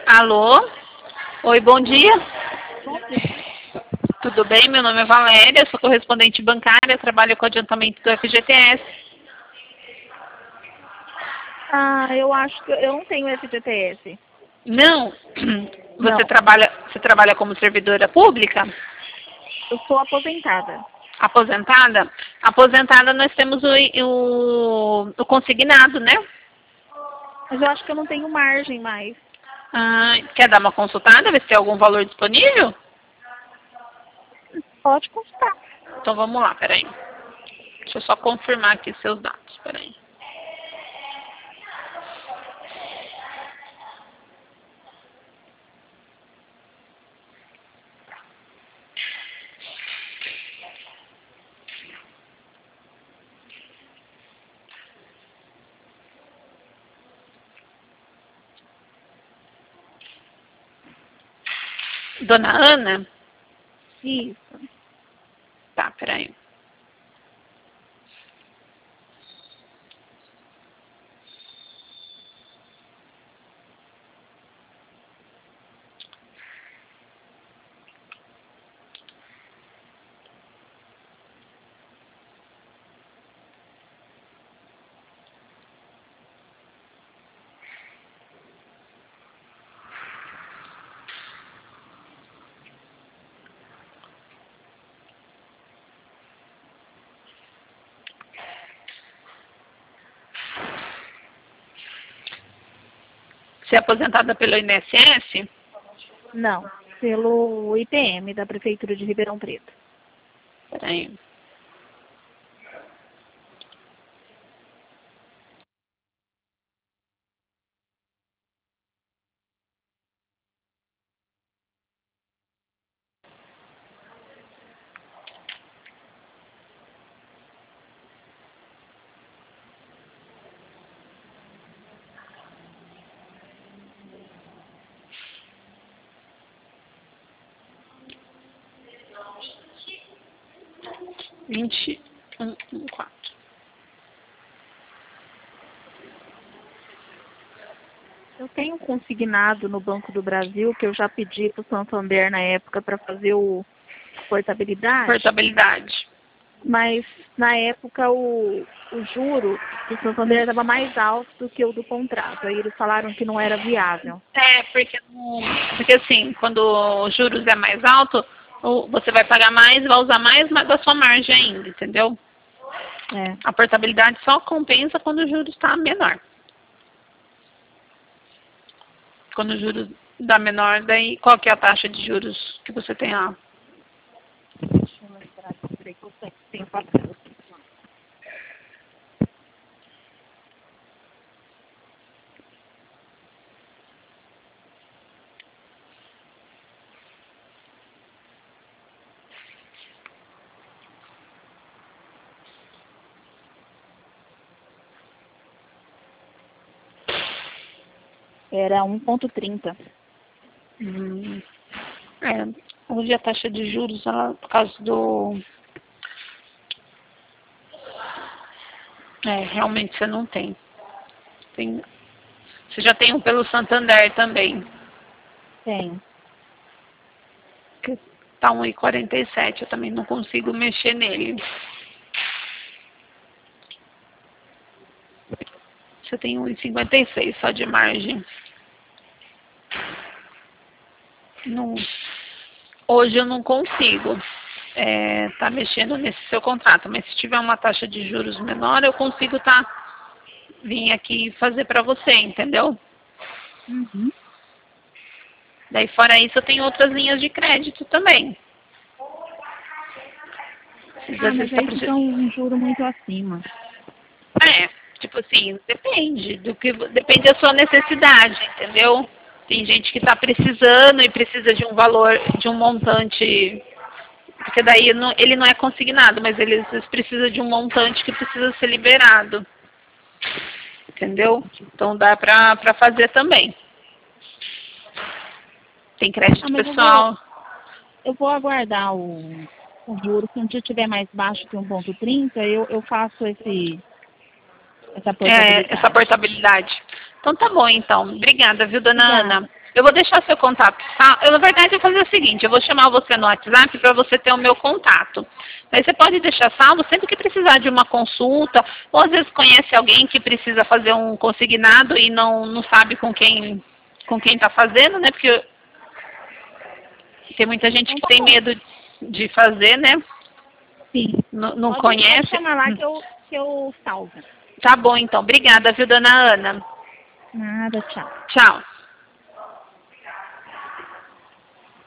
Alô? Oi, bom dia. Bom dia. Tudo bem? Meu nome é Valéria, sou correspondente bancária, trabalho com adiantamento do FGTS. Eu acho que eu não tenho FGTS. Não? Você Não, trabalha como servidora pública? eu sou aposentada. Aposentada? Aposentada nós temos o consignado, né? Mas eu acho que eu não tenho margem mais. Quer dar uma consultada, ver se tem algum valor disponível? Pode consultar. Então vamos lá, peraí. Deixa eu só confirmar aqui seus dados, peraí. Dona Ana? Isso. Tá, peraí. Você é aposentada pelo INSS? Não, pelo IPM da Prefeitura de Ribeirão Preto. Peraí. Vinte um quatro. Eu tenho consignado no Banco do Brasil, que eu já pedi para o Santander na época para fazer o portabilidade, Portabilidade. mas na época o juro do Santander estava mais alto do que o do contrato. Aí eles falaram que não era viável. Porque assim, quando os juros é mais alto, você vai pagar mais, vai usar mais da sua margem ainda, entendeu? É. A portabilidade só compensa quando o juros está menor. Quando o juros dá menor, daí qual que é a taxa de juros que você tem lá? Deixa eu lembrar aqui, peraí, que eu tenho papel. Era 1,30. Hoje a taxa de juros, ela, por causa do... realmente você não tem. Você já tem um pelo Santander também, Tem. que tá 1,47. Eu também não consigo mexer nele. Você tem 1,56 só de margem. Não, hoje eu não consigo tá mexendo nesse seu contrato, mas se tiver uma taxa de juros menor, eu consigo vir aqui fazer para você, entendeu? Uhum. Daí fora isso eu tenho outras linhas de crédito também. Mas aí fica um juro muito acima. Tipo assim, depende da sua necessidade, entendeu? Tem gente que está precisando e precisa de um valor, de um montante, porque daí ele não é consignado, mas eles precisam de um montante que precisa ser liberado, entendeu? Então dá para fazer também. Tem crédito Mas pessoal. eu vou aguardar o juro. Se um dia tiver mais baixo que 1,30, eu faço essa portabilidade. Essa portabilidade. Então tá bom, então. Obrigada, viu, dona Obrigada. Ana? Eu vou deixar seu contato, tá? Na verdade, eu vou fazer o seguinte, eu vou chamar você no WhatsApp para você ter o meu contato. Aí você pode deixar salvo sempre que precisar de uma consulta, ou às vezes conhece alguém que precisa fazer um consignado e não sabe com quem está fazendo, né? Porque tem muita gente que tem medo de fazer, né? Sim. Não Pode conhece. chamar lá que eu salvo. Tá bom, então. Obrigada, viu, dona Ana? Nada, tchau. Tchau.